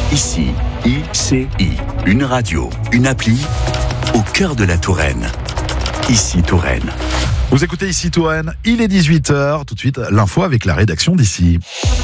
Ici, ICI, une radio, une appli, au cœur de la Touraine. Ici Touraine. Vous écoutez Ici Touraine, il est 18h. Tout de suite, l'info avec la rédaction d'Ici.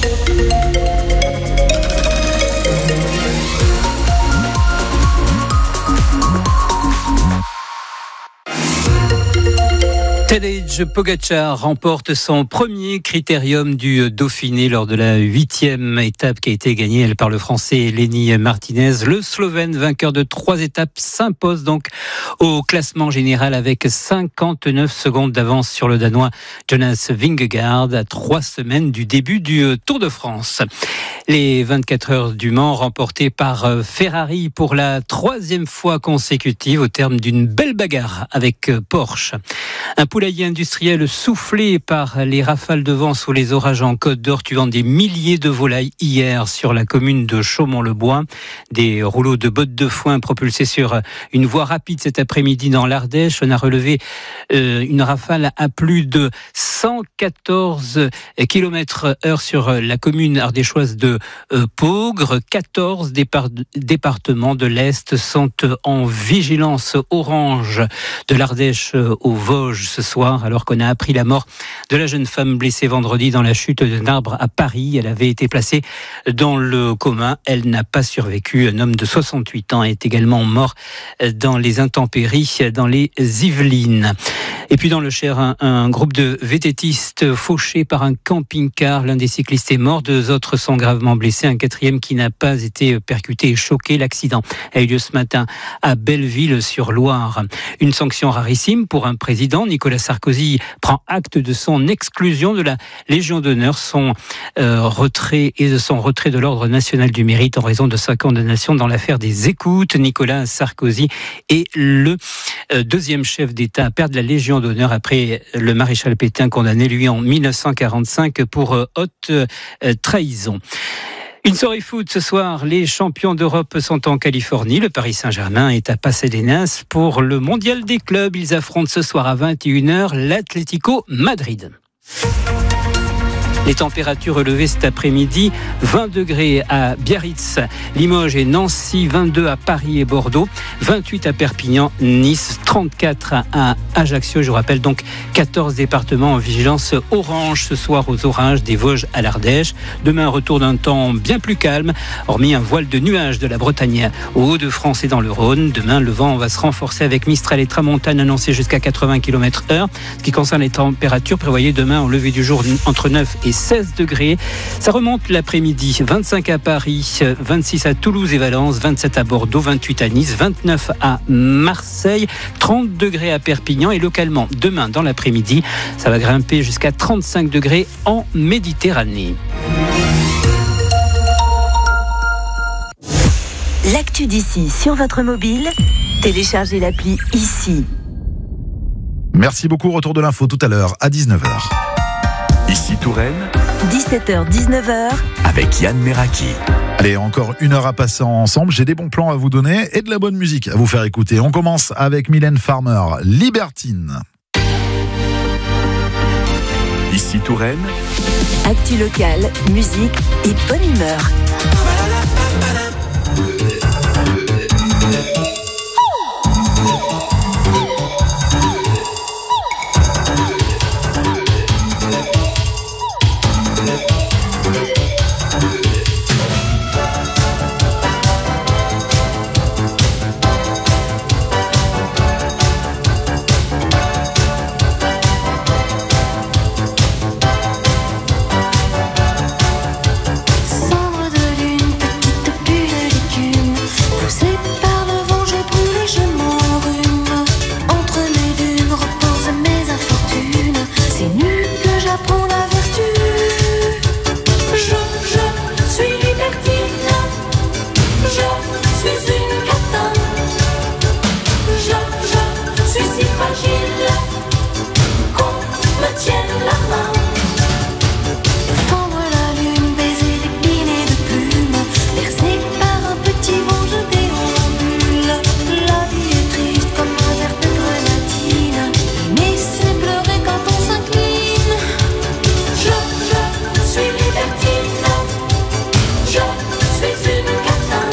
Tadej Pogačar remporte son premier critérium du Dauphiné lors de la 8e étape qui a été gagnée par le Français Lenny Martinez. Le Slovène, vainqueur de 3 étapes, s'impose donc au classement général avec 59 secondes d'avance sur le Danois Jonas Vingegaard à 3 semaines du début du Tour de France. Les 24 heures du Mans remportées par Ferrari pour la 3e fois consécutive au terme d'une belle bagarre avec Porsche. Un poulailler industriel soufflé par les rafales de vent sous les orages en Côte d'Or, tuant des milliers de volailles hier sur la commune de Chaumont-le-Bois. Des rouleaux de bottes de foin propulsés sur une voie rapide cet après-midi dans l'Ardèche. On a relevé une rafale à plus de 114 km/h sur la commune ardéchoise de Peaugres. 14 départements de l'Est sont en vigilance orange de l'Ardèche aux Vosges ce soir, alors qu'on a appris la mort de la jeune femme blessée vendredi dans la chute d'un arbre à Paris. Elle avait été placée dans le coma. Elle n'a pas survécu. Un homme de 68 ans est également mort dans les intempéries dans les Yvelines. Et puis dans le Cher, un groupe de vététistes fauchés par un camping-car. L'un des cyclistes est mort, 2 autres sont gravement blessés. Un 4e qui n'a pas été percuté et choqué. L'accident a eu lieu ce matin à Belleville-sur-Loire. Une sanction rarissime pour un président. Nicolas Sarkozy prend acte de son exclusion de la Légion d'honneur, son retrait de l'Ordre national du mérite en raison de sa condamnation dans l'affaire des écoutes. Nicolas Sarkozy est le 2e chef d'État à perdre la Légion d'honneur après le maréchal Pétain condamné lui en 1945 pour haute trahison. Une soirée foot ce soir, les champions d'Europe sont en Californie. Le Paris Saint-Germain est à Pasadena pour le mondial des clubs. Ils affrontent ce soir à 21h l'Atlético Madrid. Les températures relevées cet après-midi, 20 degrés à Biarritz, Limoges et Nancy, 22 à Paris et Bordeaux, 28 à Perpignan, Nice, 34 à Ajaccio. Je vous rappelle donc 14 départements en vigilance orange ce soir aux orages des Vosges à l'Ardèche. Demain, retour d'un temps bien plus calme, hormis un voile de nuages de la Bretagne aux Hauts-de-France et dans le Rhône. Demain, le vent va se renforcer avec Mistral et Tramontane annoncés jusqu'à 80 km/h. Ce qui concerne les températures, prévoyez demain au lever du jour entre 9 et 16 degrés. Ça remonte l'après-midi. 25 à Paris, 26 à Toulouse et Valence, 27 à Bordeaux, 28 à Nice, 29 à Marseille, 30 degrés à Perpignan et localement demain dans l'après-midi, ça va grimper jusqu'à 35 degrés en Méditerranée. L'actu d'ici sur votre mobile, téléchargez l'appli Ici. Merci beaucoup, retour de l'info tout à l'heure à 19h. Ici Touraine, 17h-19h, avec Yann Meraki. Allez, encore 1 heure à passer ensemble. J'ai des bons plans à vous donner et de la bonne musique à vous faire écouter. On commence avec Mylène Farmer, Libertine. Ici Touraine, actu locale, musique et bonne humeur. Je suis une cata.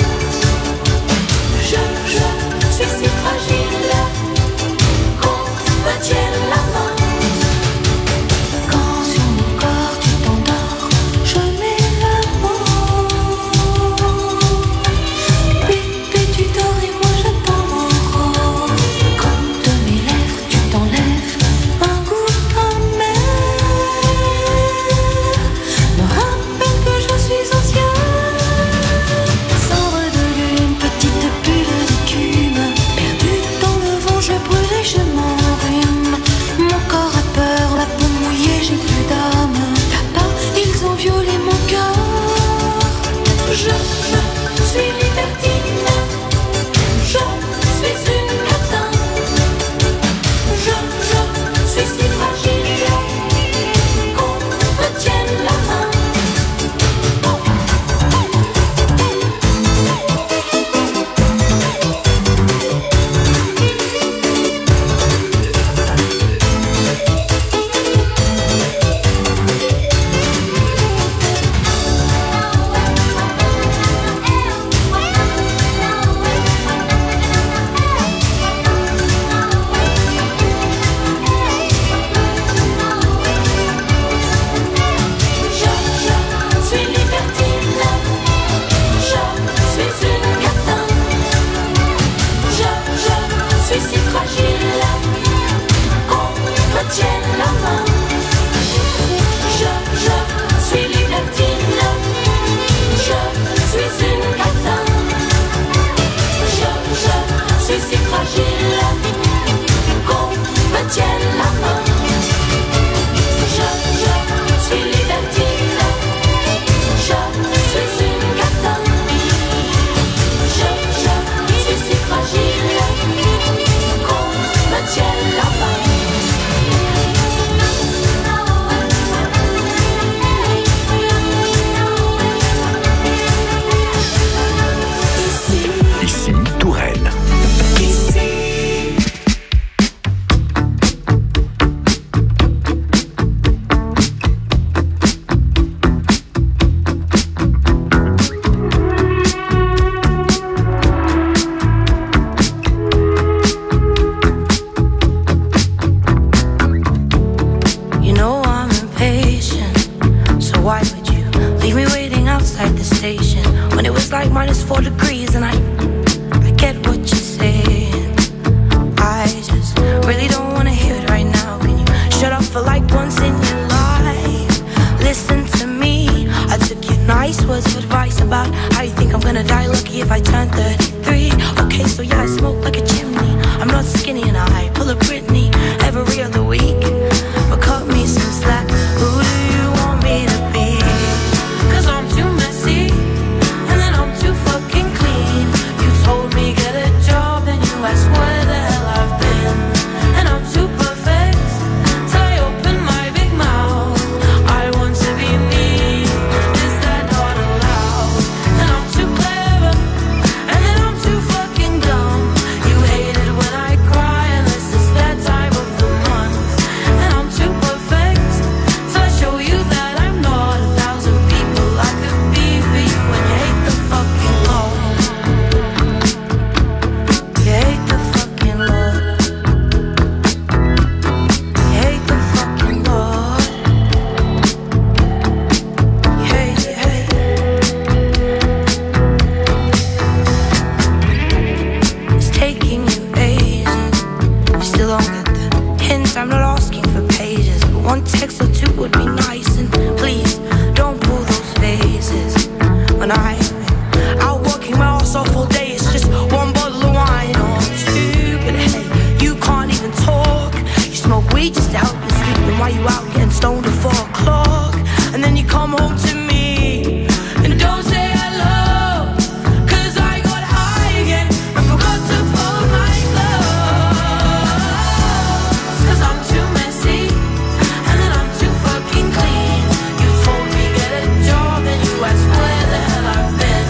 Where the hell I've been.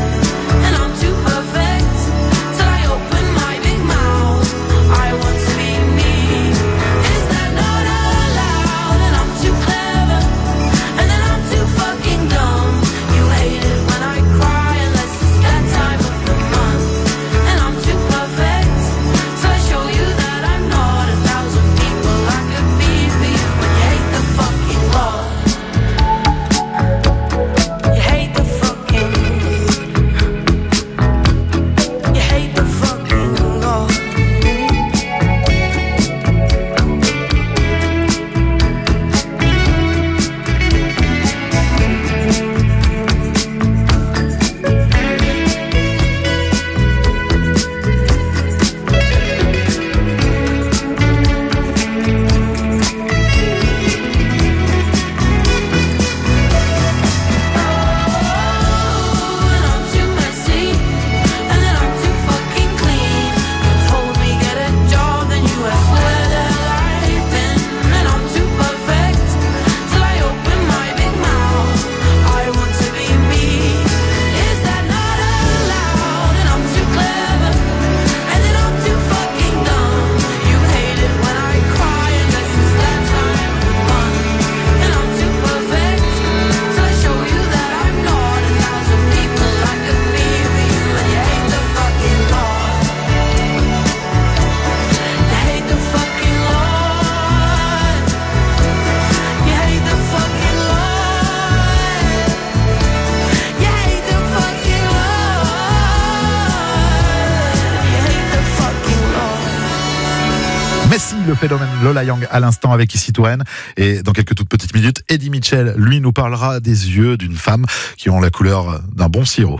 Messi, le phénomène Lola Young à l'instant avec Ici Touraine. Et dans quelques toutes petites minutes, Eddie Mitchell, lui, nous parlera des yeux d'une femme qui ont la couleur d'un bon sirop.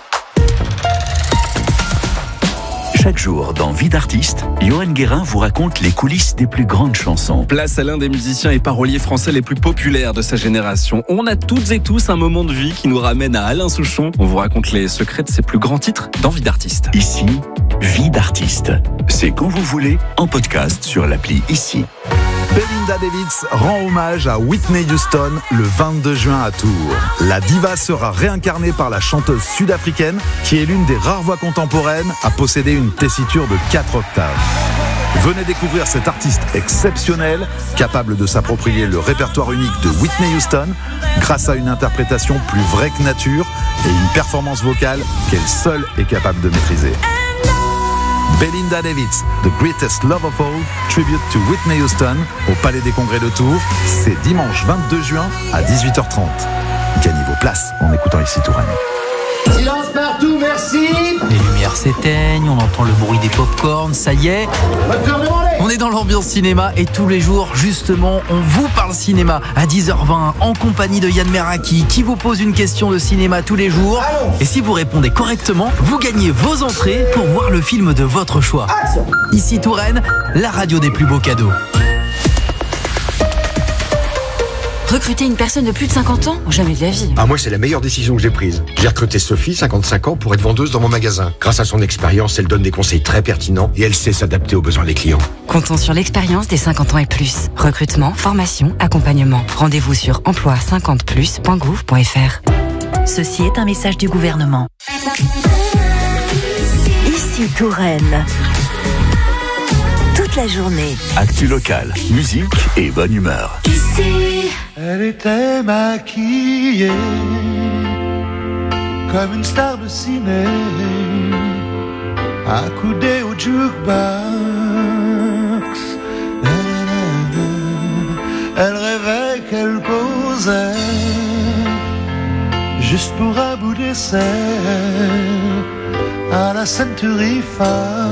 Chaque jour, dans Vie d'artiste, Johan Guérin vous raconte les coulisses des plus grandes chansons. Place à l'un des musiciens et paroliers français les plus populaires de sa génération. On a toutes et tous un moment de vie qui nous ramène à Alain Souchon. On vous raconte les secrets de ses plus grands titres dans Vie d'artiste. Ici, Vie d'artiste. C'est quand vous voulez, en podcast sur l'appli Ici. Belinda Davids rend hommage à Whitney Houston le 22 juin à Tours. La diva sera réincarnée par la chanteuse sud-africaine qui est l'une des rares voix contemporaines à posséder une tessiture de 4 octaves. Venez découvrir cet artiste exceptionnel, capable de s'approprier le répertoire unique de Whitney Houston grâce à une interprétation plus vraie que nature et une performance vocale qu'elle seule est capable de maîtriser. Belinda Davids, The Greatest Love of All, tribute to Whitney Houston, au Palais des Congrès de Tours. C'est dimanche 22 juin à 18h30. Gagnez vos places en écoutant Ici Touraine. Silence partout, merci. Les lumières s'éteignent, on entend le bruit des pop-corn, ça y est. On est dans l'ambiance cinéma et tous les jours, justement, on vous parle cinéma à 10h20 en compagnie de Yann Meraki qui vous pose une question de cinéma tous les jours. Et si vous répondez correctement, vous gagnez vos entrées pour voir le film de votre choix. Ici Touraine, la radio des plus beaux cadeaux. Recruter une personne de plus de 50 ans ? Jamais de la vie. Ah, moi, c'est la meilleure décision que j'ai prise. J'ai recruté Sophie, 55 ans, pour être vendeuse dans mon magasin. Grâce à son expérience, elle donne des conseils très pertinents et elle sait s'adapter aux besoins des clients. Comptons sur l'expérience des 50 ans et plus. Recrutement, formation, accompagnement. Rendez-vous sur emploi50plus.gouv.fr. Ceci est un message du gouvernement. Ici Touraine. Toute la journée. Actu locale, musique et bonne humeur. Ici. Elle était maquillée comme une star de ciné, accoudée au jukebox. Elle rêvait qu'elle posait juste pour un bout d'essai à la Century Fox.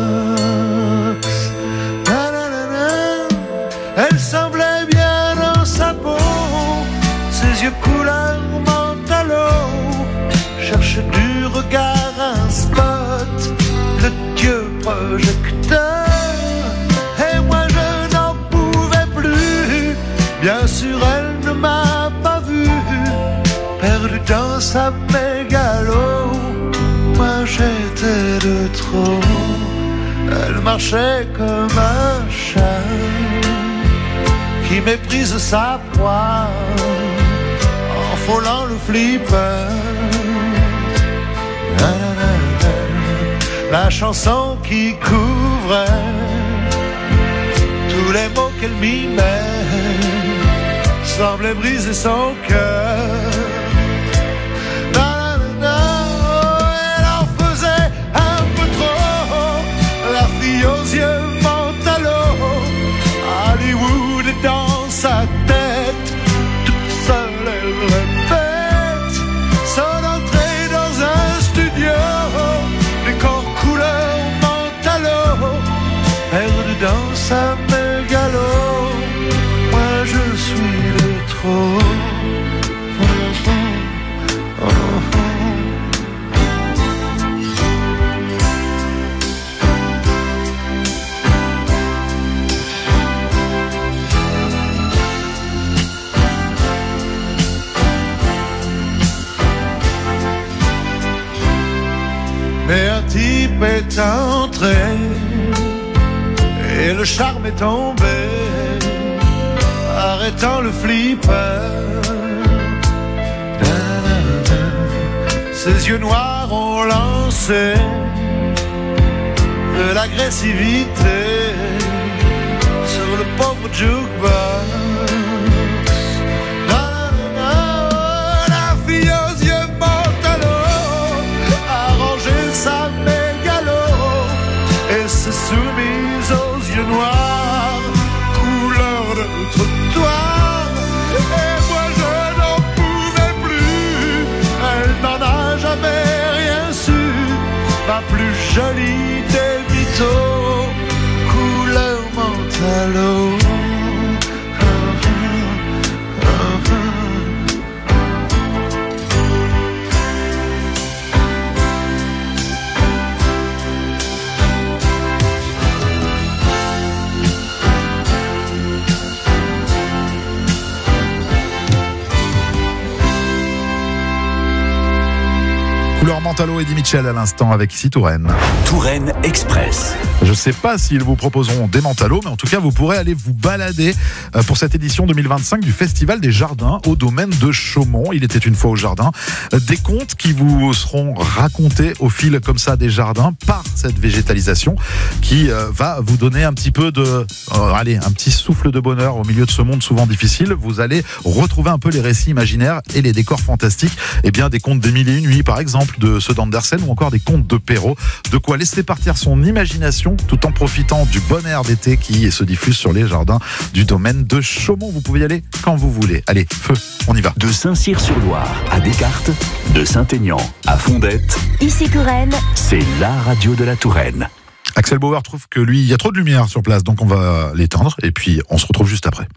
Elle semblait bien dans sa peau, ses yeux couleur mentalo, cherche du regard un spot, le dieu projecteur. Et moi je n'en pouvais plus, bien sûr elle ne m'a pas vu, perdu dans sa mégalo. Moi j'étais de trop, elle marchait comme un chat qui méprise sa proie en frôlant le flipper. La chanson qui couvrait tous les mots qu'elle mimait semblait briser son cœur. Elle en faisait un peu trop, la fille aux yeux mentalo. Hollywood est dans sa tête, toute seule elle répète son entrée dans un studio, décor couleur mentalo, perdu dans sa mégalo. Moi je suis de trop. Mais un type est entré et le charme est tombé, arrêtant le flipper. Ses yeux noirs ont lancé de l'agressivité sur le pauvre jukebox. La fille aux yeux mentalo a rangé sa mégalo et s'est soumise aux yeux noirs, couleur de trottoir. Et moi je n'en pouvais plus, elle n'en a jamais rien su, ma plus jolie des mythos, couleur mentale. Montalot. Couleur Mentalo, Eddie Mitchell à l'instant avec ici Touraine. Touraine Express. Je ne sais pas s'ils vous proposeront des Mentalos, mais en tout cas, vous pourrez aller vous balader pour cette édition 2025 du Festival des Jardins au domaine de Chaumont. Il était une fois au jardin. Des contes qui vous seront racontés au fil comme ça des jardins par cette végétalisation qui va vous donner un petit peu de, un petit souffle de bonheur au milieu de ce monde souvent difficile. Vous allez retrouver un peu les récits imaginaires et les décors fantastiques. Eh bien, des contes des Mille et une nuits, par exemple, de ceux d'Andersen ou encore des contes de Perrault. De quoi laisser partir son imagination tout en profitant du bon air d'été qui se diffuse sur les jardins du domaine de Chaumont. Vous pouvez y aller quand vous voulez. Allez, feu, on y va. De Saint-Cyr-sur-Loire à Descartes, de Saint-Aignan à Fondette, Ici Touraine, c'est la radio de la Touraine. Axel Bauer trouve que lui, il y a trop de lumière sur place, donc on va l'éteindre et puis on se retrouve juste après.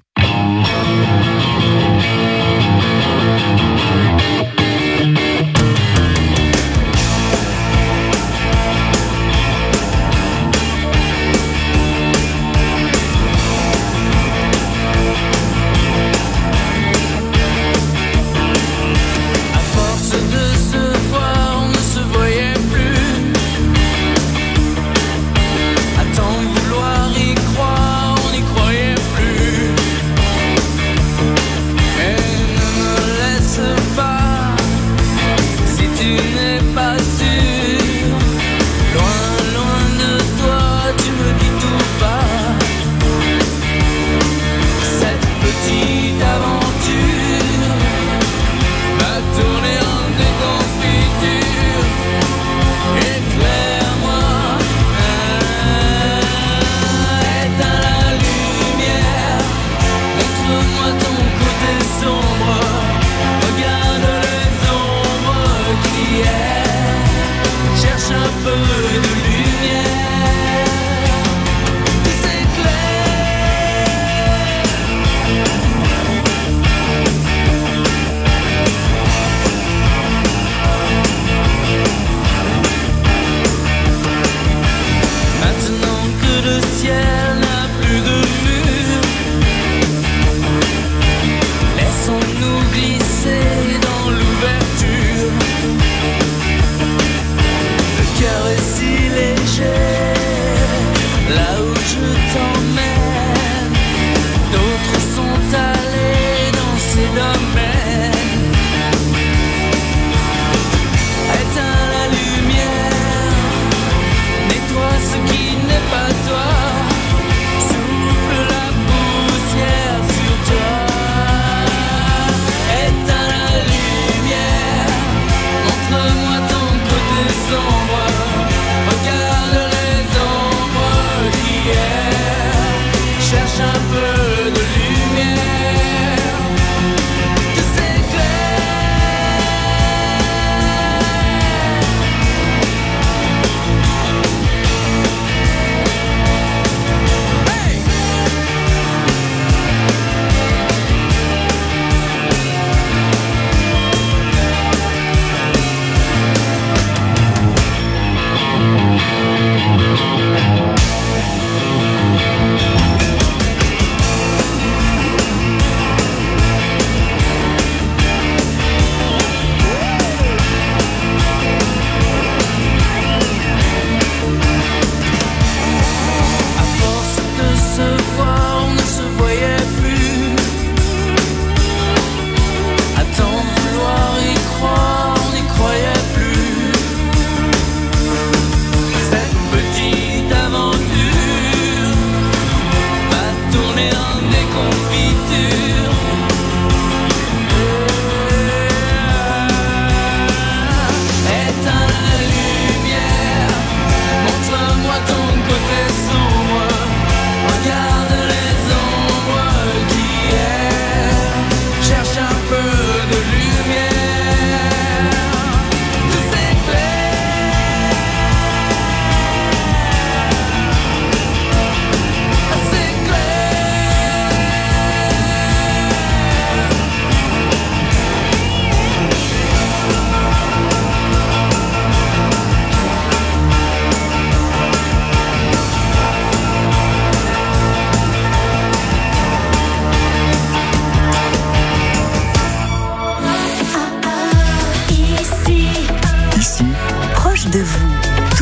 Cœur est si léger.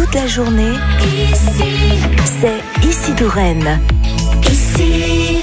toute la journée. Ici, c'est Ici Touraine. Ici.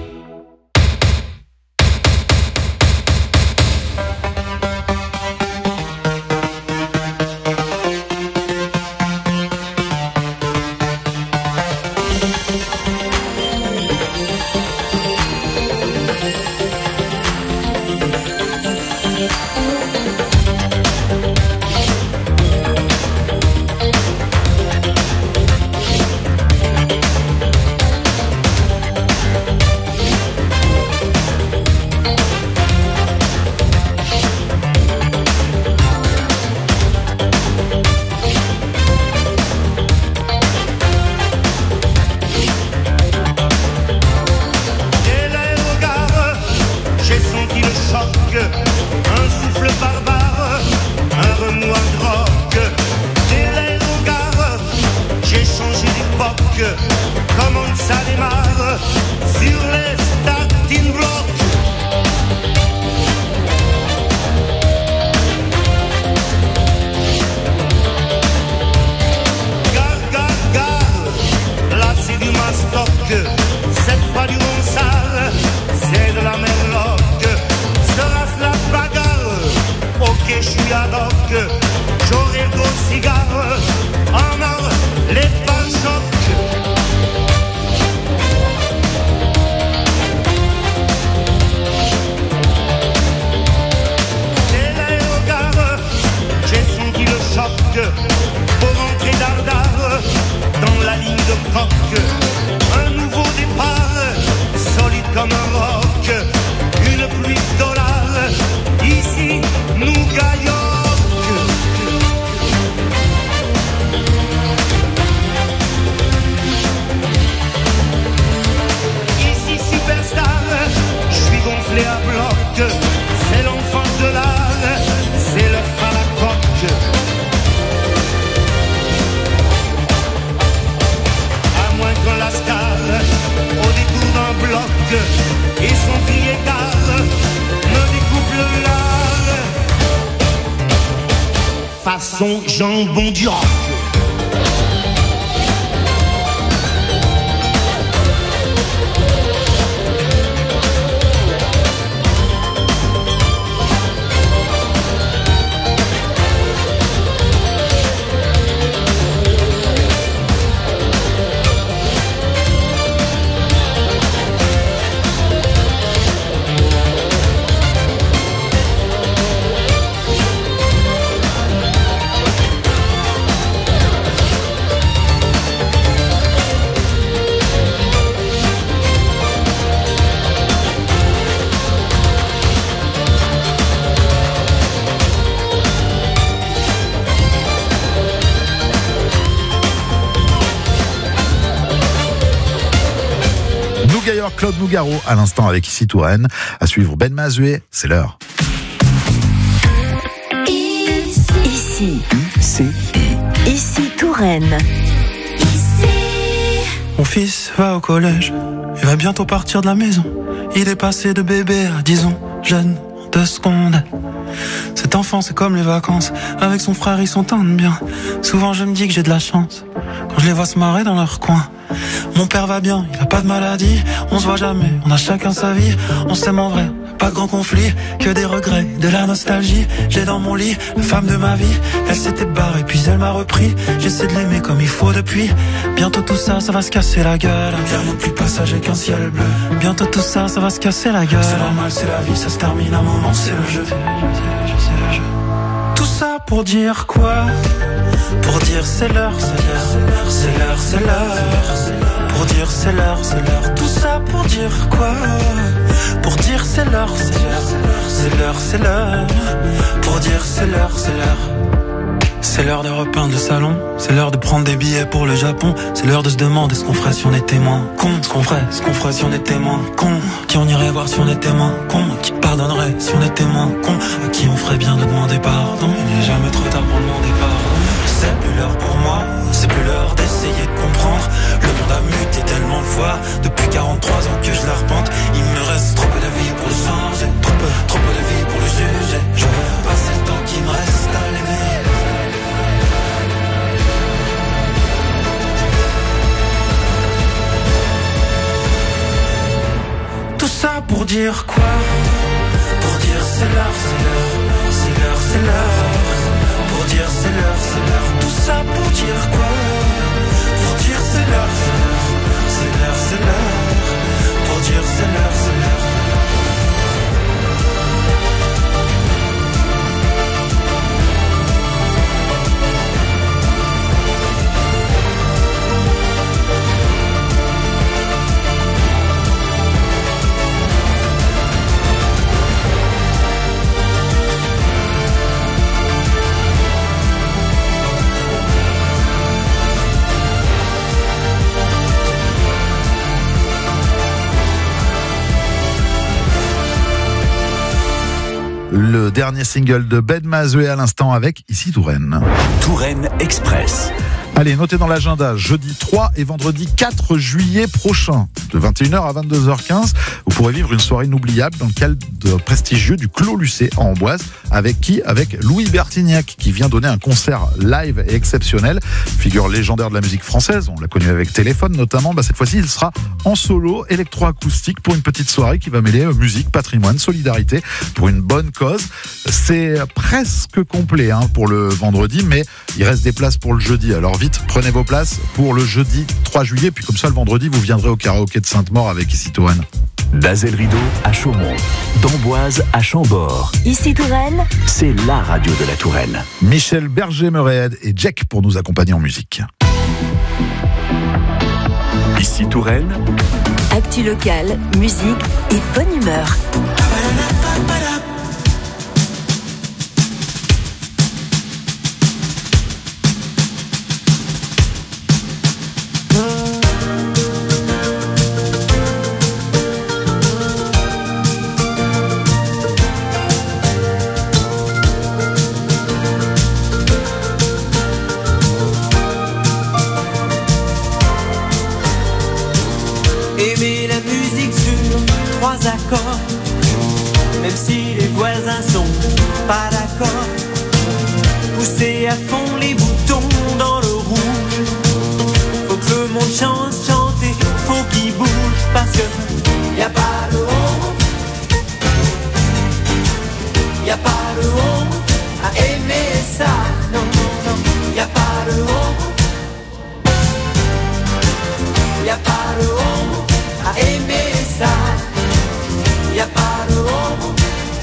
Façon jambon du rock. Claude Nougaro à l'instant avec Ici Touraine. À suivre Ben Mazué, c'est l'heure. Ici Touraine. Mon fils va au collège, il va bientôt partir de la maison. Il est passé de bébé à 10 ans, jeune 2 secondes. Cet enfant c'est comme les vacances, avec son frère ils s'entendent bien. Souvent je me dis que j'ai de la chance, quand je les vois se marrer dans leur coin. Mon père va bien, il a pas de maladie. On se voit jamais, on a chacun sa vie. On s'aime en vrai, pas de grands conflits, que des regrets, de la nostalgie. J'ai dans mon lit la femme de ma vie. Elle s'était barrée puis elle m'a repris. J'essaie de l'aimer comme il faut depuis. Bientôt tout ça, ça va se casser la gueule. L'air n'est plus passager qu'un ciel bleu. Bientôt tout ça, ça va se casser la gueule. C'est normal, c'est la vie, ça se termine un moment, c'est le jeu. Tout ça pour dire quoi? Pour dire c'est l'heure, c'est l'heure, c'est l'heure, c'est l'heure. Pour dire c'est l'heure, c'est l'heure. Tout ça pour dire quoi? Pour dire c'est l'heure, c'est l'heure, c'est l'heure, c'est l'heure. Pour dire c'est l'heure, c'est l'heure. C'est l'heure de repeindre le salon. C'est l'heure de prendre des billets pour le Japon. C'est l'heure de se demander ce qu'on ferait si on était moins con. Ce qu'on ferait si on était moins con. Qui on irait voir si on était moins con. Qui pardonnerait si on était moins con. À qui on ferait bien de demander pardon. Il n'est jamais trop tard pour demander pardon. C'est plus l'heure pour moi, c'est plus l'heure d'essayer de comprendre. Le monde a muté tellement de fois. Depuis 43 ans que je l'arpente. Il me reste trop peu de vie pour le changer. Trop peu de vie pour le juger. Je veux passer le temps qui me reste à l'aimer. dire quoi? Pour dire c'est l'heure, c'est l'heure, c'est l'heure, c'est l'heure. Pour dire c'est l'heure, c'est l'heure. Tout ça pour dire quoi? Pour dire c'est l'heure, c'est l'heure, c'est l'heure, c'est l'heure. Pour dire c'est l'heure, c'est l'heure. Le dernier single de Ben Mazué à l'instant avec Ici Touraine. Touraine Express. Allez, notez dans l'agenda, jeudi 3 et vendredi 4 juillet prochain, de 21h à 22h15, vous pourrez vivre une soirée inoubliable dans le cadre prestigieux du Clos Lucé à Amboise. Avec qui? Avec Louis Bertignac, qui vient donner un concert live et exceptionnel. Figure légendaire de la musique française, on l'a connu avec Téléphone notamment. Cette fois-ci, il sera en solo électroacoustique pour une petite soirée qui va mêler musique, patrimoine, solidarité pour une bonne cause. C'est presque complet pour le vendredi, mais il reste des places pour le jeudi. Alors vite, prenez vos places pour le jeudi 3 juillet, puis comme ça le vendredi, vous viendrez au karaoké de Sainte-Maure avec Ici Touraine. Dazel Rideau à Chaumont, d'Amboise à Chambord. Ici Touraine, c'est la radio de la Touraine. Michel Berger-Meréed et Jack pour nous accompagner en musique. Ici Touraine, actu locale, musique et bonne humeur. Aimer la musique sur 3 accords, même si les voisins sont pas d'accord. Pousser à fond les boutons dans le rouge. Faut que le monde chante, chanter, faut qu'il bouge. Parce que y a pas de honte, y a pas de honte à aimer ça. Non, non, non, y a pas de honte, y a pas de honte à aimer ça, y a pas de honte.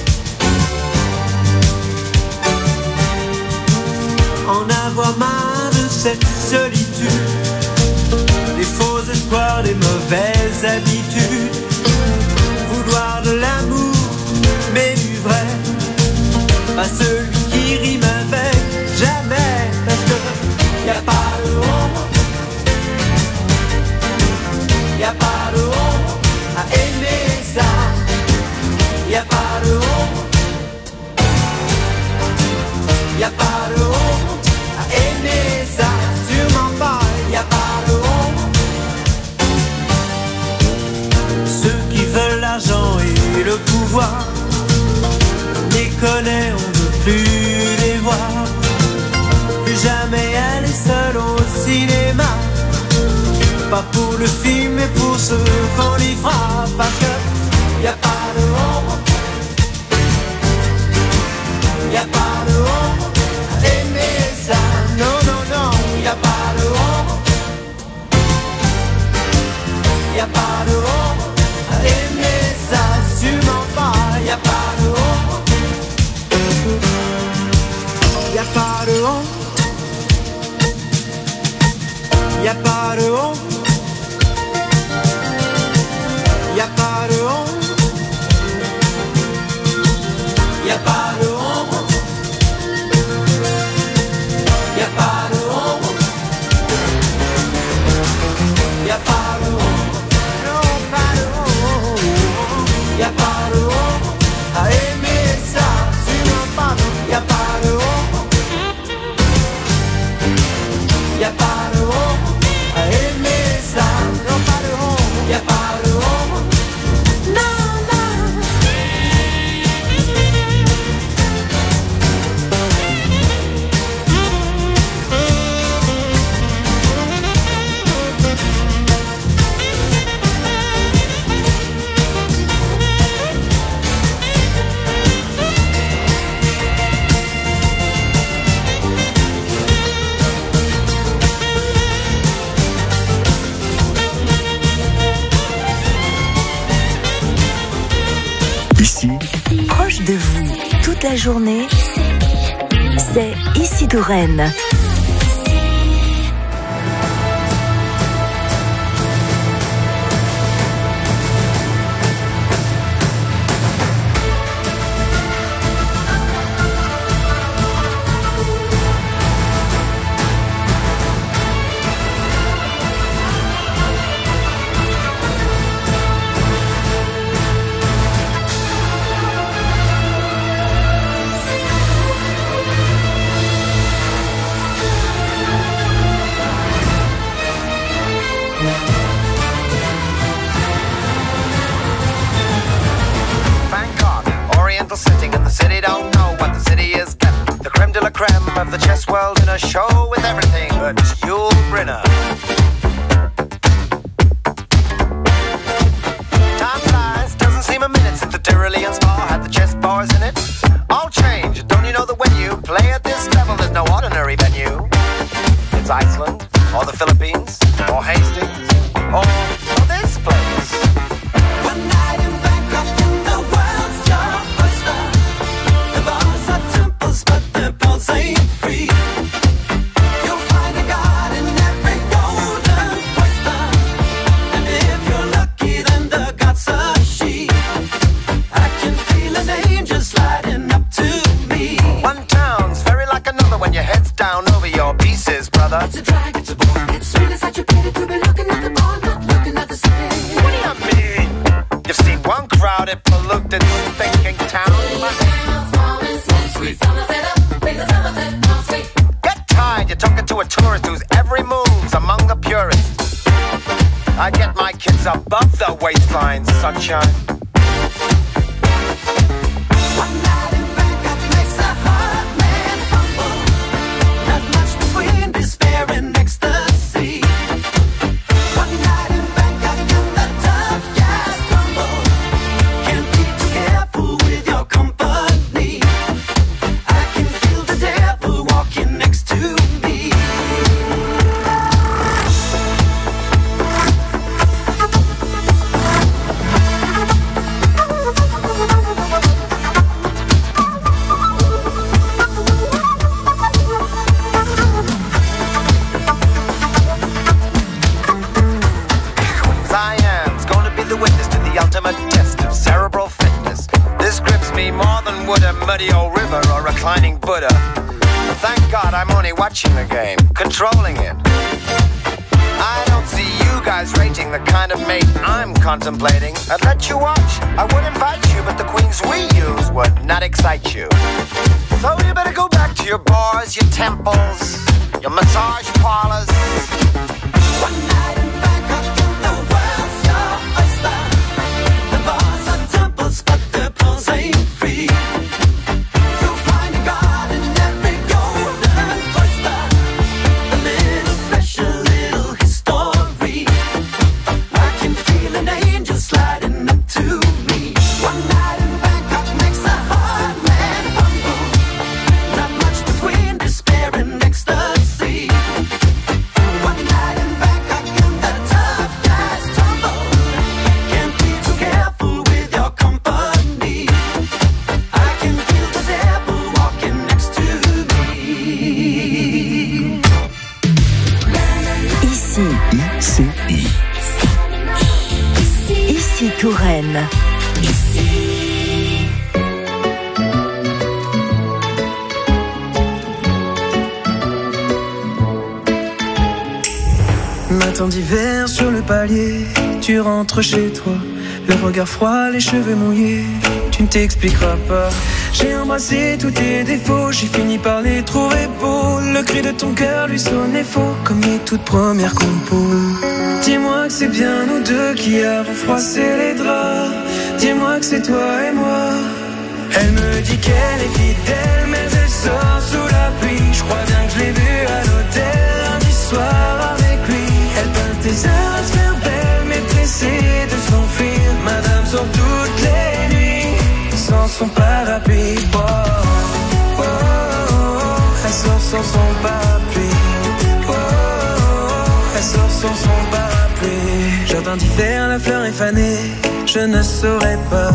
En avoir marre de cette solitude, des faux espoirs, des mauvaises habitudes. Vouloir de l'amour, mais du vrai, pas celui qui rime avec jamais. Parce que y a pas de honte, y a pas de honte à aimer ça, y a pas de honte, y a pas de honte à aimer ça, sûrement pas, y a pas de honte. Ceux qui veulent l'argent et le pouvoir, on les connaît, on ne veut plus les voir, plus jamais aller seul au cinéma. Pas pour le film, mais pour ceux qu'on y fera. Parce que y a pas de honte, y a pas de honte à aimer ça. Non, non, non, y a pas de honte, y a pas de honte à aimer ça. Sûrement pas, y a pas de honte, y a pas de honte, y a pas de honte. Y a pas de honte, y a pas de honte, y a pas de honte, y a pas de honte, non pas de honte, y a pas de honte à aimer ça, sûrement pas, y a pas de honte, y a pas de honte à aimer la journée, c'est Ici Touraine. Sitting in the city, don't know what the city is getting. The creme de la creme of the chess world in a show with everything but Yul Brynner. Time flies, doesn't seem a minute since the Tyrolean Spa had the chess bars in it. All change, don't you know that when you play at this level, there's no ordinary venue? It's Iceland, or the Philippines, or Hastings, or this place. One night in Bangkok in the world's job. But the pulse ain't free. You'll find a god in every golden oyster, and if you're lucky, then the god's a she. I can feel an angel sliding up to me. One town's very like another when your head's down over your pieces, brother. It's a drag, it's a bore, it's really such a pity to be looking at the ball, not looking at the city. What do you mean? You've seen one crowded, polluted, thinking town. Get tired, you're talking to a tourist whose every move's among the purists. I get my kids above the waistline, sunshine. One night in Bangkok makes a hard man humble. Not much between despair and ecstasy. One night in Bangkok and the tough guys crumble. Can't be too careful with your company. I can feel the devil walking next to me. Cyan's going to be the witness to the ultimate test of cerebral fitness. This grips me more than would a muddy old river or reclining Buddha. But thank God I'm only watching the game, controlling it. I don't see you guys rating the kind of mate I'm contemplating. I'd let you watch, I would invite you, but the queens we use would not excite you. So you better go back to your bars, your temples, your massage parlors. One night in Bangkok and the world's your oyster. The bars are temples, but the pulse ain't free. You'll find a god in every golden oyster. A little special, little history. I can feel an angel sliding up to me. One night in Bangkok makes a hard man humble. Not much between despair and ecstasy. One night in Bangkok and the tough guys tumble. Can't be too careful with your company. I can feel the devil walking next to me. Ici Touraine. Matin d'hiver sur le palier, tu rentres chez toi, le regard froid, les cheveux mouillés, tu ne t'expliqueras pas. J'ai embrassé tous tes défauts, j'ai fini par les trouver beaux. Le cri de ton cœur lui sonnait faux, comme les toutes premières compos. Dis-moi que c'est bien nous deux qui avons froissé les draps. Dis-moi que c'est toi et moi. Elle me dit qu'elle est fidèle, mais elle sort sous la pluie. Je crois bien que je l'ai vue à l'hôtel lundi soir avec lui. Elle passe des heures à se faire belle, mais pressée de s'enfuir. Madame sort toutes les nuits sans son parapluie. Oh, oh, oh, oh. Elle sort sans son parapluie. Oh, oh, oh. Elle sort sans son parapluie. Jardin d'hiver, la fleur est fanée. Je ne saurais pas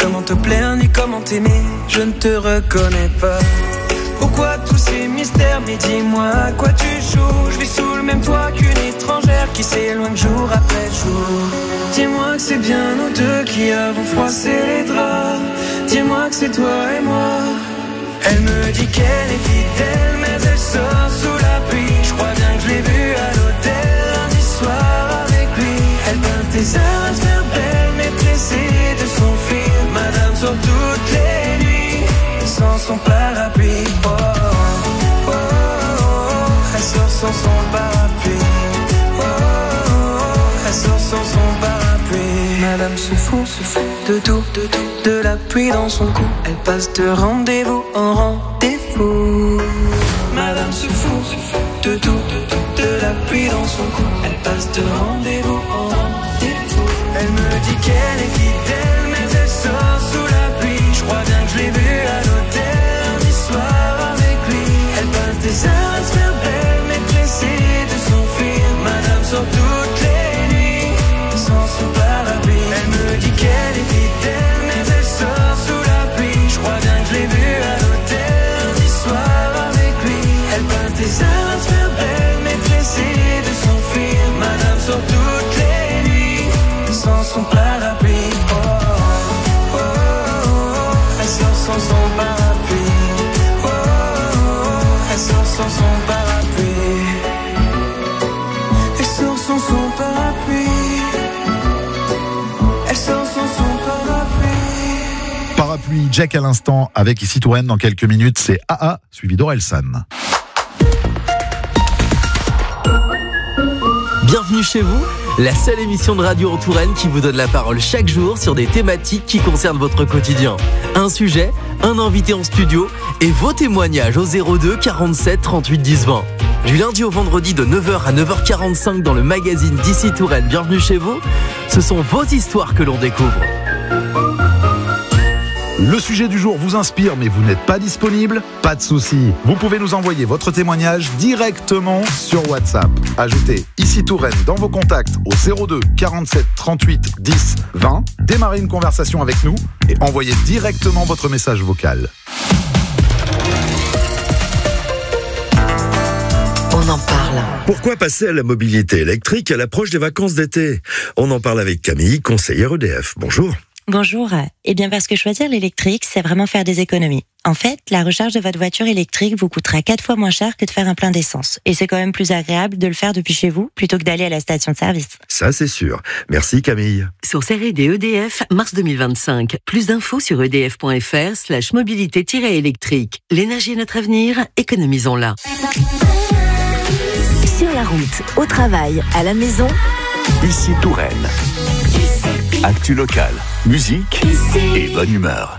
Comment te plaire ni comment t'aimer, je ne te reconnais pas. Pourquoi tous ces mystères, mais dis-moi à quoi tu joues. Je vis sous le même toit qu'une étrangère qui s'éloigne jour après jour. Dis-moi que c'est bien nous deux qui avons froissé les draps. Dis-moi que c'est toi et moi. Elle me dit qu'elle est fidèle, mais elle sort sous la pluie. Je crois bien que je l'ai vue à l'hôtel lundi soir avec lui. Elle peint tes heures à se faire belle, mais pressée de son fil. Madame sort toutes les nuits sans son parapluie. Oh, oh, oh, oh. Elle sort sans son parapluie. Oh, oh, oh. Elle sort sans son parapluie. Madame se fout de tout, de la pluie dans son cou. Elle passe de rendez-vous en rendez-vous. Madame se fout de tout, de la pluie dans son cou. Elle passe de rendez-vous en rendez-vous. Elle me dit qu'elle est fidèle, mais elle sort sous la pluie. Je crois bien que je l'ai vue à l'hôtel lundi soir avec lui. Elle passe des heures à se faire belle, mais pressée de son fil. Madame sort toutes les nuits sans son parapluie. Elle me dit qu'elle est fidèle, mais elle sort sous la pluie. Je crois bien que je l'ai vue à l'hôtel lundi soir avec lui. Elle passe des heures à se faire belle, mais pressée de son fil. Madame sort toutes les nuits sans son parapluie. Oh, oh, oh, oh. Elle sort sans son parapluie. Oh, oh, oh. Elle sort sans son parapluie. Elle sort sans son parapluie. Elle sort sans son parapluie. Parapluie Jack à l'instant avec ici Touraine. Dans quelques minutes, c'est AA suivi d'Orelsan. Bienvenue chez vous, la seule émission de radio en Touraine qui vous donne la parole chaque jour sur des thématiques qui concernent votre quotidien. Un sujet, un invité en studio et vos témoignages au 02 47 38 10 20. Du lundi au vendredi de 9h à 9h45 dans le magazine d'ici Touraine. Bienvenue chez vous, ce sont vos histoires que l'on découvre. Le sujet du jour vous inspire mais vous n'êtes pas disponible? Pas de souci. Vous pouvez nous envoyer votre témoignage directement sur WhatsApp. Ajoutez ici Touraine dans vos contacts au 02 47 38 10 20. Démarrez une conversation avec nous et envoyez directement votre message vocal. On en parle. Pourquoi passer à la mobilité électrique à l'approche des vacances d'été? On en parle avec Camille, conseillère EDF. Bonjour. Bonjour. Eh bien parce que choisir l'électrique, c'est vraiment faire des économies. En fait, la recharge de votre voiture électrique vous coûtera 4 fois moins cher que de faire un plein d'essence. Et c'est quand même plus agréable de le faire depuis chez vous plutôt que d'aller à la station de service. Ça, c'est sûr. Merci Camille. Source R&D EDF, mars 2025. Plus d'infos sur edf.fr/mobilité-électrique. L'énergie est notre avenir, économisons-la. Sur la route, au travail, à la maison. Ici Touraine. Actu locale, musique et bonne humeur.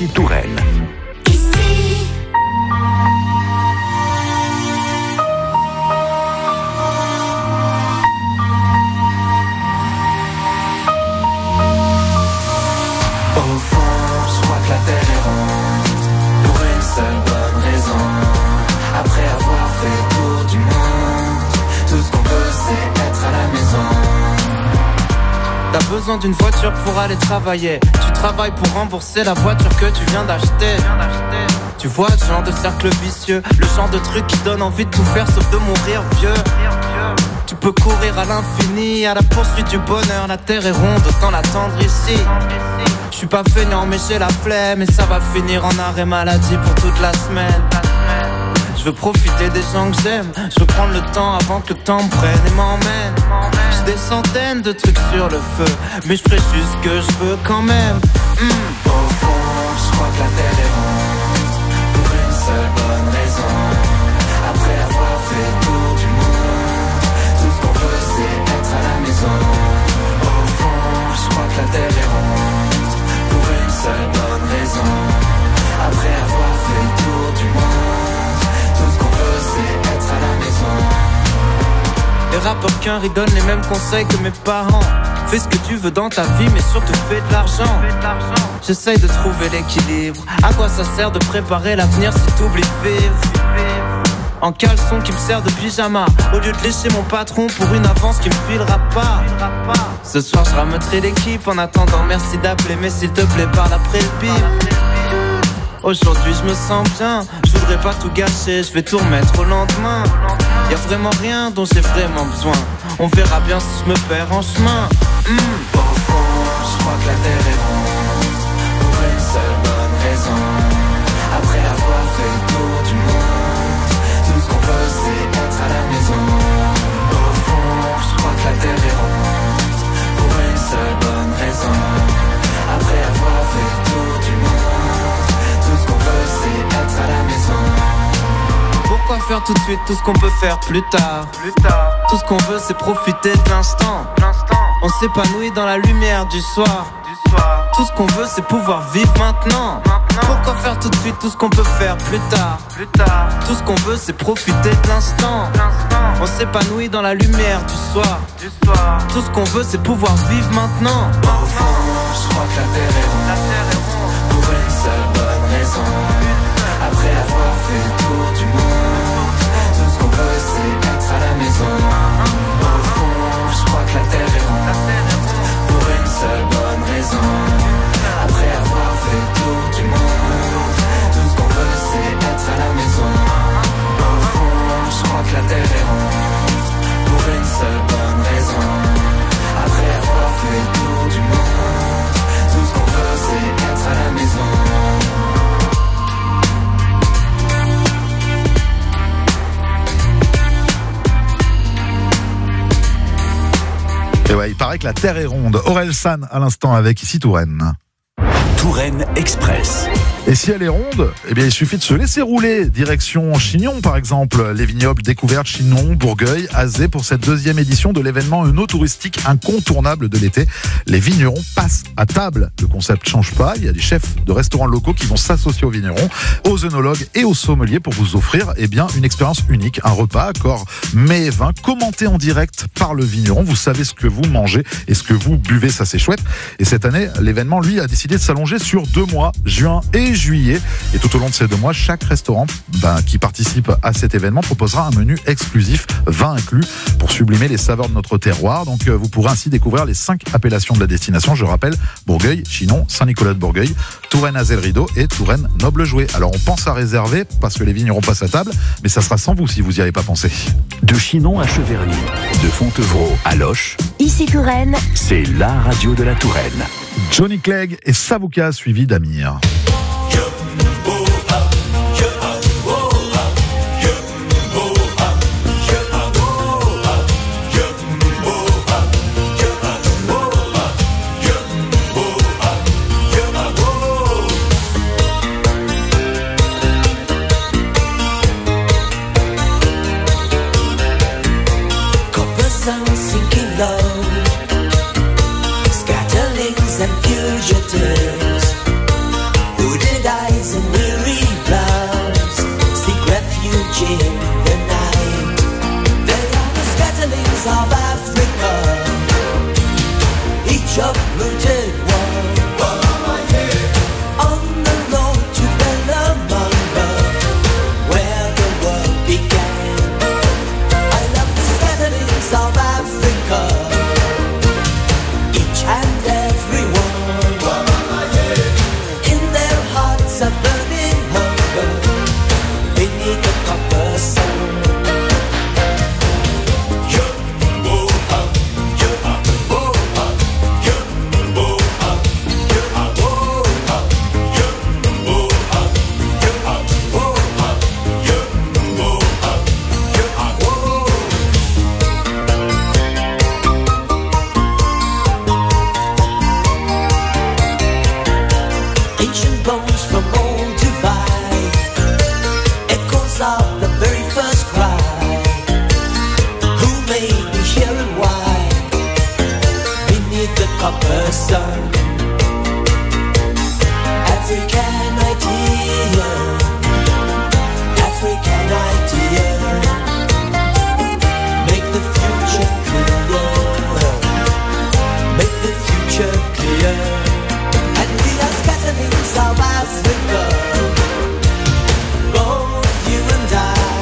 Ici Touraine. Au fond, je crois que la terre est ronde, pour une seule bonne raison. Après avoir fait le tour du monde, tout ce qu'on veut c'est être à la maison. T'as besoin d'une voiture pour aller travailler. Tu travailles pour rembourser la voiture que tu viens d'acheter. Tu vois ce genre de cercle vicieux, le genre de truc qui donne envie de tout faire sauf de mourir vieux. Tu peux courir à l'infini, à la poursuite du bonheur. La terre est ronde, autant l'attendre ici. Je suis pas feignant mais j'ai la flemme, et ça va finir en arrêt maladie pour toute la semaine. Je veux profiter des gens que j'aime, je veux prendre le temps avant que le temps me prenne et m'emmène. J'ai des centaines de trucs sur le feu, mais je ferai juste ce que je veux quand même. Au fond, je crois que la terre est ronde, pour une seule bonne raison. Après avoir fait le tour du monde, tout ce qu'on veut c'est être à la maison. Au fond, je crois que la terre est ronde, pour une seule bonne raison. Après avoir fait le tour du monde, tout ce qu'on veut c'est être à la maison. Les rappeurs qu'un donnent les mêmes conseils que mes parents. Fais ce que tu veux dans ta vie, mais surtout fais de l'argent. J'essaye de trouver l'équilibre. À quoi ça sert de préparer l'avenir si t'oublies de vivre? En caleçon qui me sert de pyjama, au lieu de lécher mon patron pour une avance qui me filera pas. Ce soir je rameuterai l'équipe. En attendant merci d'appeler, mais s'il te plaît parle après le bip. Aujourd'hui je me sens bien, je voudrais pas tout gâcher, je vais tout remettre au lendemain. Y'a vraiment rien dont j'ai vraiment besoin, on verra bien si je me perds en chemin. Au fond, je crois que la terre est ronde, pour une seule bonne raison. Après avoir fait le tour du monde, tout ce qu'on veut c'est être à la maison. Au fond, je crois que la terre est ronde, pour une seule bonne raison. Après avoir fait le tour du monde, tout ce qu'on veut c'est être à la maison. Pourquoi faire tout de suite tout ce qu'on peut faire plus tard? Tout ce qu'on veut c'est profiter de l'instant. On s'épanouit dans la lumière du soir. Tout ce qu'on veut c'est pouvoir vivre maintenant. Pourquoi faire tout de suite tout ce qu'on peut faire plus tard? Tout ce qu'on veut c'est profiter de l'instant. On s'épanouit dans la lumière du soir. Tout ce qu'on veut c'est pouvoir vivre maintenant. Au fond, je crois que la terre est ronde, pour une seule bonne raison. Après avoir fait le tour du monde, tout ce qu'on veut c'est être à la maison. Au fond, je crois que la terre est ronde, pour une seule bonne raison. Après avoir fait le tour du monde, tout ce qu'on veut c'est être à la maison. Au fond, je crois que la terre est ronde, pour une seule bonne raison. Après avoir fait le tour du monde, tout ce qu'on veut c'est être à la maison. Et ouais, il paraît que la terre est ronde. Aurel San à l'instant avec Ici Touraine. Touraine Express. Et si elle est ronde, eh bien il suffit de se laisser rouler. Direction Chignon par exemple, les vignobles découvertes Chinon, Bourgueil, Azé pour cette deuxième édition de l'événement œnotouristique incontournable de l'été. Les vignerons passent à table. Le concept change pas, il y a des chefs de restaurants locaux qui vont s'associer aux vignerons, aux œnologues et aux sommeliers pour vous offrir une expérience unique, un repas, accord mets et vin commenté en direct par le vigneron. Vous savez ce que vous mangez et ce que vous buvez, ça c'est chouette. Et cette année, l'événement lui a décidé de s'allonger sur 2 mois, juin et juillet. Et tout au long de ces 2 mois, chaque restaurant qui participe à cet événement proposera un menu exclusif, vin inclus, pour sublimer les saveurs de notre terroir. Donc vous pourrez ainsi découvrir les 5 appellations de la destination. Je rappelle, Bourgueil, Chinon, Saint-Nicolas de Bourgueil, Touraine Azé le Rideau et Touraine Noble Jouet. Alors on pense à réserver parce que les vignerons passent à table, mais ça sera sans vous si vous n'y avez pas pensé. De Chinon à Cheverny, de Fontevraud à Loches, Ici Touraine, c'est la radio de la Touraine. Johnny Clegg et Savouka suivi d'Amir. Scatterlings and fugitives who did rooted one. On the road to Bellamanga, where the world began. I love the scatterings of Africa, each and every one. In their hearts a burning hunger, beneath the copper sun. Ancient bones from old Dubai, echoes of the very first cry. Who made me here and why? Beneath the copper sun, African idea, African idea. Make the future clear, make the future clear. And we are scatterings of Africa, both you and I.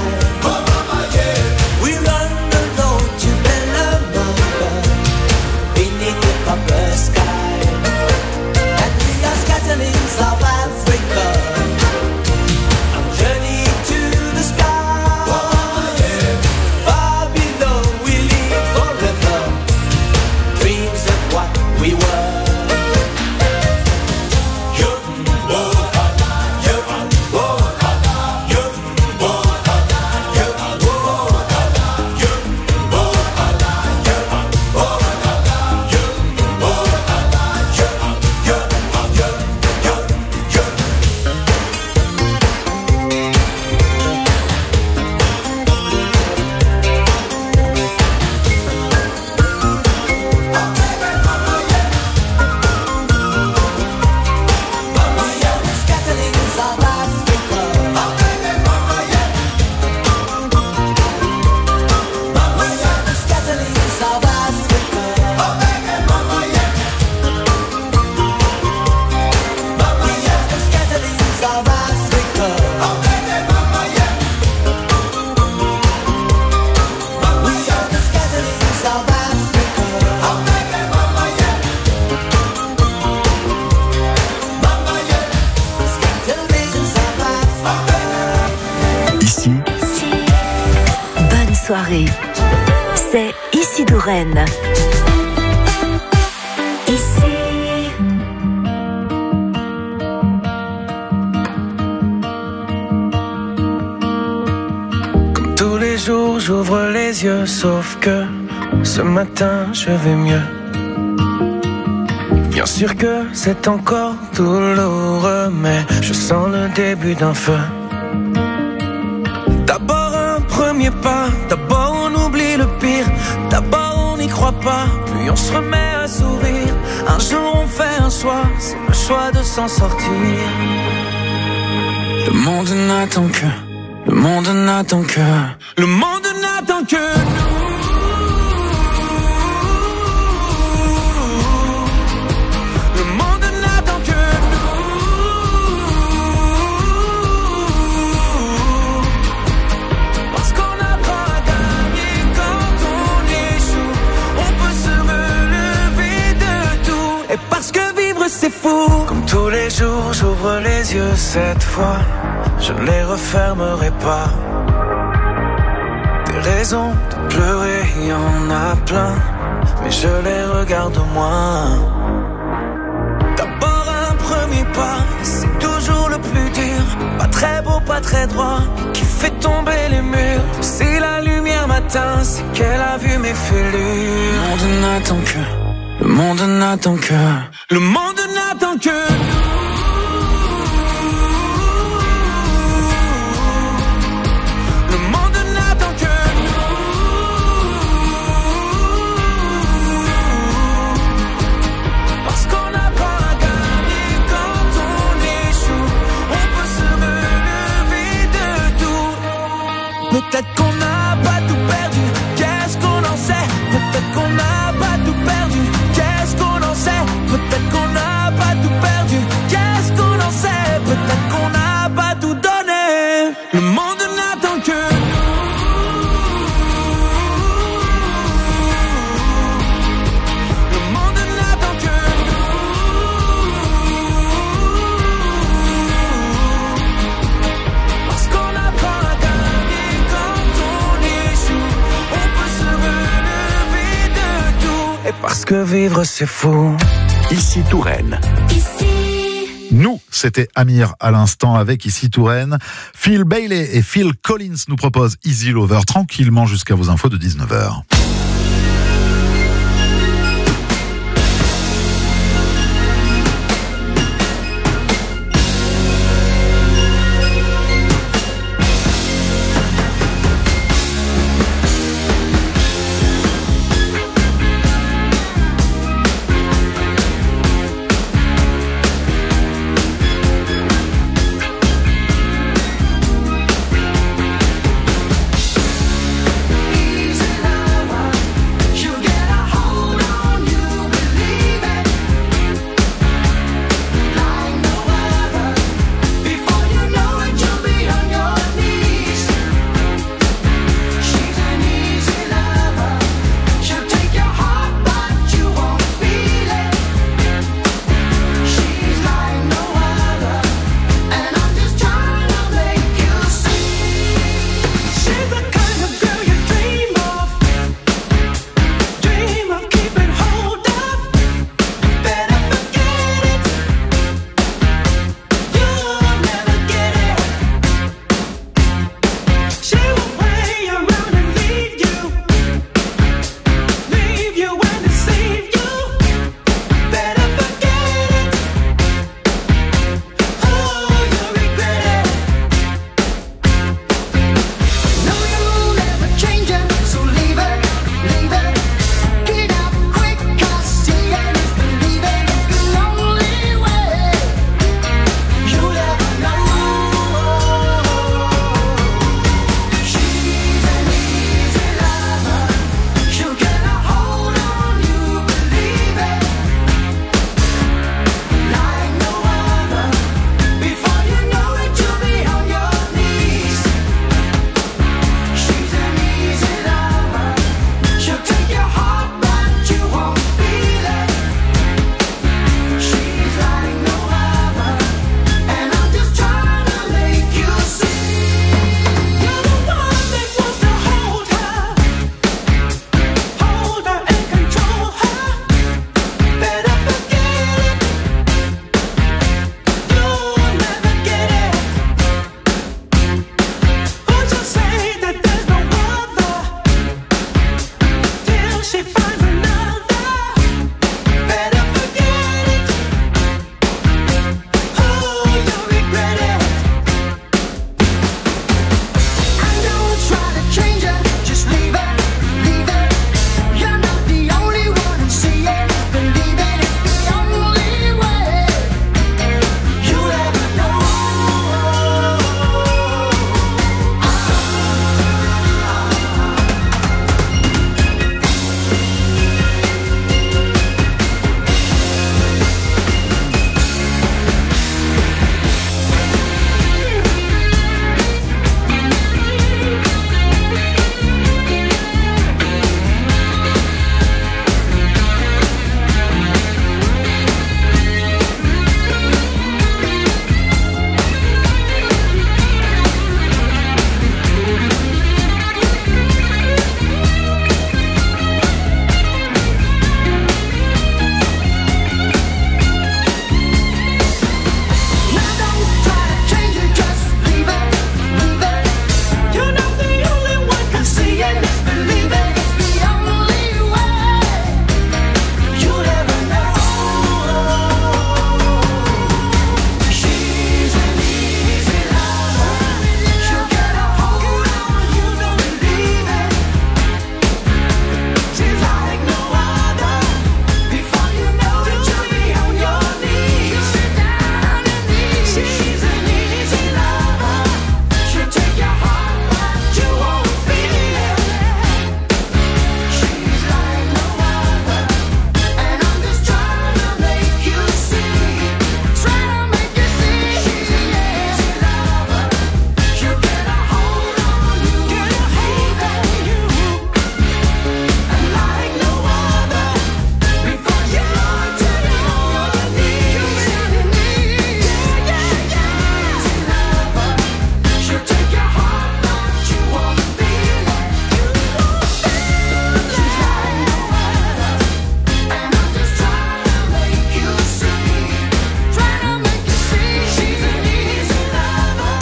We run the road to Bellamanga, beneath the copper sky. And we are scatterings of Africa, on journey to the sky. Far below we live forever, dreams of what we were. Bonne soirée. C'est Ici Douren. Ici. Comme tous les jours, j'ouvre les yeux, sauf que ce matin, je vais mieux. Bien sûr que c'est encore douloureux, mais je sens le début d'un feu. D'abord un premier pas, d'abord on oublie le pire, d'abord on n'y croit pas, puis on se remet à sourire. Un jour on fait un choix, c'est le choix de s'en sortir. Le monde n'attend que, le monde n'attend que, le monde n'attend que nous. Le monde n'attend que parce qu'on apprend à gagner quand on échoue. On peut se relever de tout. Et parce que vivre c'est fou. Comme tous les jours j'ouvre les yeux cette fois, je ne les refermerai pas. Des raisons de pleurer, y en a plein, mais je les regarde moins. D'abord un premier pas, c'est toujours le plus dur. Pas très beau, pas très droit, qui fait tomber les murs. Si la lumière m'atteint, c'est qu'elle a vu mes fêlures. Le monde n'attend que, le monde n'attend que, le monde n'attend que nous. Le monde n'attend que nous. Parce qu'on apprend à gagner quand on échoue. On peut se relever de tout. Peut-être qu'on n'a pas tout perdu, qu'est-ce qu'on en sait? Peut-être qu'on n'a pas tout perdu, qu'est-ce qu'on en sait? que vivre c'est fou. Ici Touraine. Nous, c'était Amir à l'instant avec Ici Touraine. Phil Bailey et Phil Collins nous proposent Easy Lover tranquillement jusqu'à vos infos de 19h. Easy lover.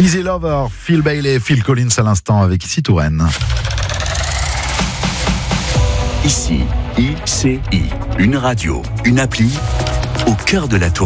Easy Lover, Phil Bailey, Phil Collins à l'instant avec Ici Touraine. Ici, ICI, une radio, une appli au cœur de la Touraine.